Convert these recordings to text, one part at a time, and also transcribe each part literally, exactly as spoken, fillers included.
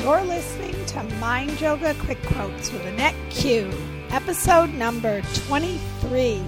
You're listening to Mind Yoga Quick Quotes with Annette Q, episode number twenty-three.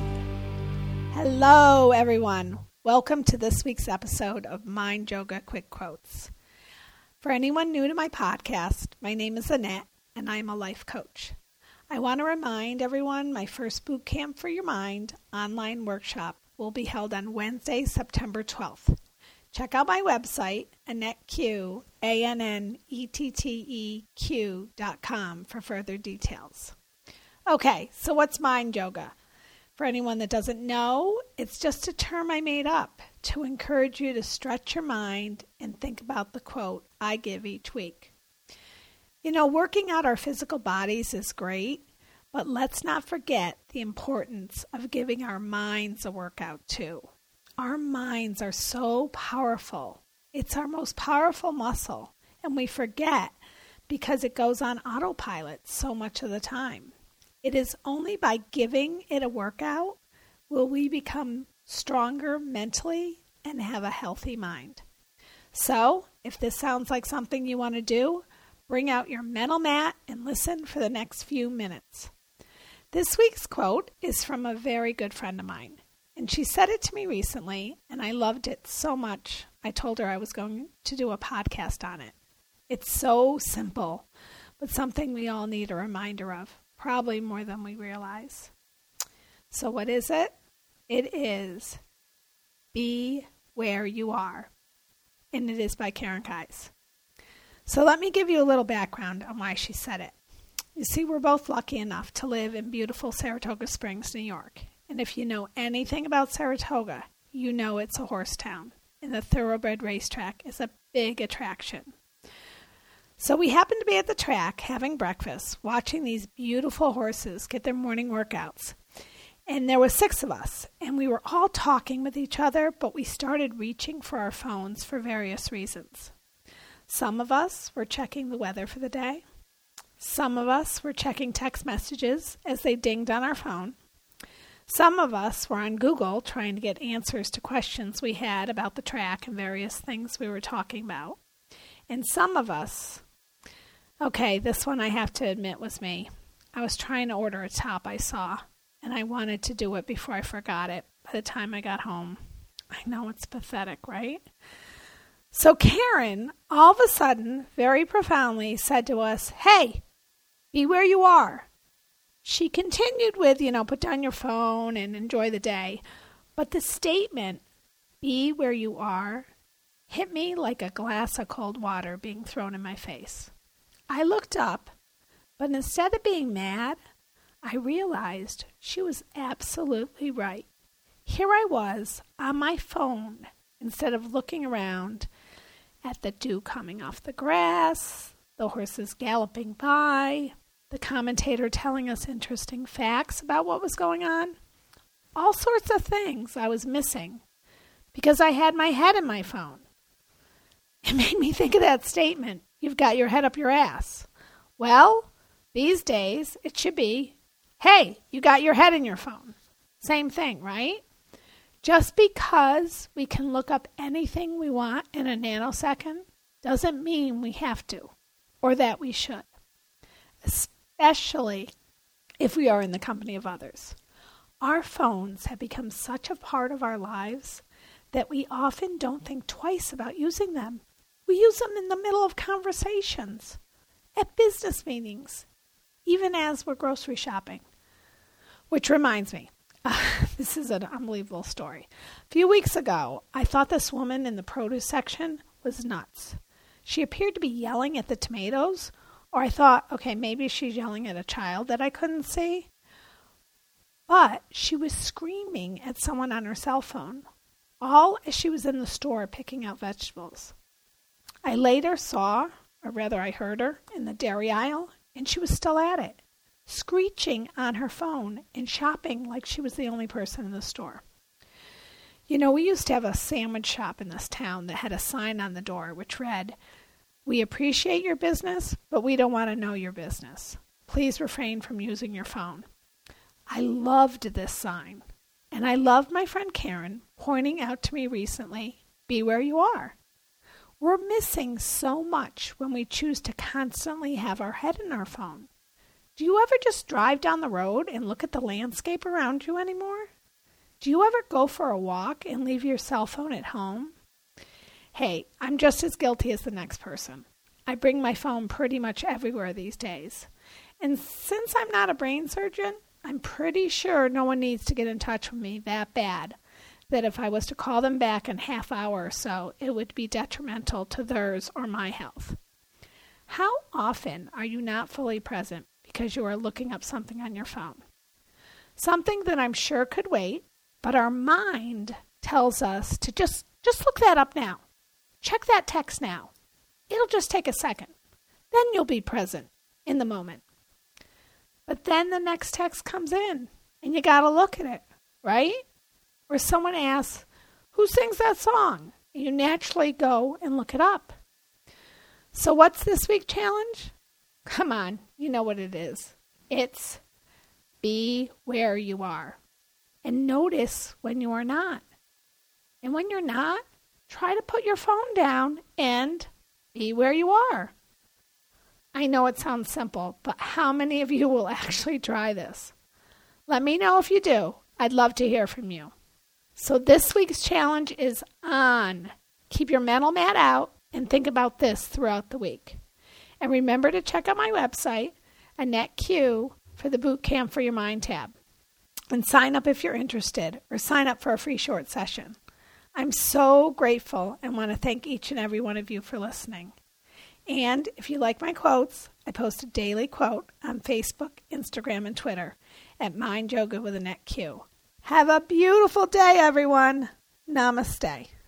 Hello, everyone. Welcome to this week's episode of Mind Yoga Quick Quotes. For anyone new to my podcast, my name is Annette, and I am a life coach. I want to remind everyone my first Boot Camp for Your Mind online workshop will be held on Wednesday, September twelfth. Check out my website, AnnetteQ, A N N E T T E Q dot com for further details. Okay, so what's Mind Yoga? For anyone that doesn't know, it's just a term I made up to encourage you to stretch your mind and think about the quote I give each week. You know, working out our physical bodies is great, but let's not forget the importance of giving our minds a workout too. Our minds are so powerful. It's our most powerful muscle, and we forget because it goes on autopilot so much of the time. It is only by giving it a workout will we become stronger mentally and have a healthy mind. So, if this sounds like something you want to do, bring out your mental mat and listen for the next few minutes. This week's quote is from a very good friend of mine. And she said it to me recently, and I loved it so much, I told her I was going to do a podcast on it. It's so simple, but something we all need a reminder of, probably more than we realize. So what is it? It is, be where you are. And it is by Karen Keyes. So let me give you a little background on why she said it. You see, we're both lucky enough to live in beautiful Saratoga Springs, New York. And if you know anything about Saratoga, you know it's a horse town, and the Thoroughbred Racetrack is a big attraction. So we happened to be at the track having breakfast, watching these beautiful horses get their morning workouts. And there were six of us, and we were all talking with each other, but we started reaching for our phones for various reasons. Some of us were checking the weather for the day. Some of us were checking text messages as they dinged on our phone. Some of us were on Google trying to get answers to questions we had about the track and various things we were talking about. And some of us, okay, this one I have to admit was me. I was trying to order a top I saw, and I wanted to do it before I forgot it by the time I got home. I know it's pathetic, right? So Karen, all of a sudden, very profoundly, said to us, hey, be where you are. She continued with, you know, put down your phone and enjoy the day. But the statement, be where you are, hit me like a glass of cold water being thrown in my face. I looked up, but instead of being mad, I realized she was absolutely right. Here I was on my phone instead of looking around at the dew coming off the grass, the horses galloping by, the commentator telling us interesting facts about what was going on. All sorts of things I was missing because I had my head in my phone. It made me think of that statement, you've got your head up your ass. Well, these days it should be, hey, you got your head in your phone. Same thing, right? Just because we can look up anything we want in a nanosecond doesn't mean we have to or that we should. Especially if we are in the company of others. Our phones have become such a part of our lives that we often don't think twice about using them. We use them in the middle of conversations, at business meetings, even as we're grocery shopping. Which reminds me, uh, this is an unbelievable story. A few weeks ago, I thought this woman in the produce section was nuts. She appeared to be yelling at the tomatoes. Or I thought, okay, maybe she's yelling at a child that I couldn't see. But she was screaming at someone on her cell phone, all as she was in the store picking out vegetables. I later saw, or rather I heard her, in the dairy aisle, and she was still at it, screeching on her phone and shopping like she was the only person in the store. You know, we used to have a sandwich shop in this town that had a sign on the door which read, we appreciate your business, but we don't want to know your business. Please refrain from using your phone. I loved this sign, and I loved my friend Karen pointing out to me recently, be where you are. We're missing so much when we choose to constantly have our head in our phone. Do you ever just drive down the road and look at the landscape around you anymore? Do you ever go for a walk and leave your cell phone at home? Hey, I'm just as guilty as the next person. I bring my phone pretty much everywhere these days. And since I'm not a brain surgeon, I'm pretty sure no one needs to get in touch with me that bad that if I was to call them back in a half hour or so, it would be detrimental to theirs or my health. How often are you not fully present because you are looking up something on your phone? Something that I'm sure could wait, but our mind tells us to just, just look that up now. Check that text now. It'll just take a second. Then you'll be present in the moment. But then the next text comes in, and you got to look at it, right? Or someone asks, who sings that song? And you naturally go and look it up. So what's this week's challenge? Come on, you know what it is. It's be where you are. And notice when you are not. And when you're not, try to put your phone down and be where you are. I know it sounds simple, but how many of you will actually try this? Let me know if you do. I'd love to hear from you. So this week's challenge is on. Keep your mental mat out and think about this throughout the week. And remember to check out my website, Annette Q, for the Boot Camp for Your Mind tab. And sign up if you're interested, or sign up for a free short session. I'm so grateful and want to thank each and every one of you for listening. And if you like my quotes, I post a daily quote on Facebook, Instagram, and Twitter at Mind Yoga with Annette Q. Have a beautiful day, everyone. Namaste.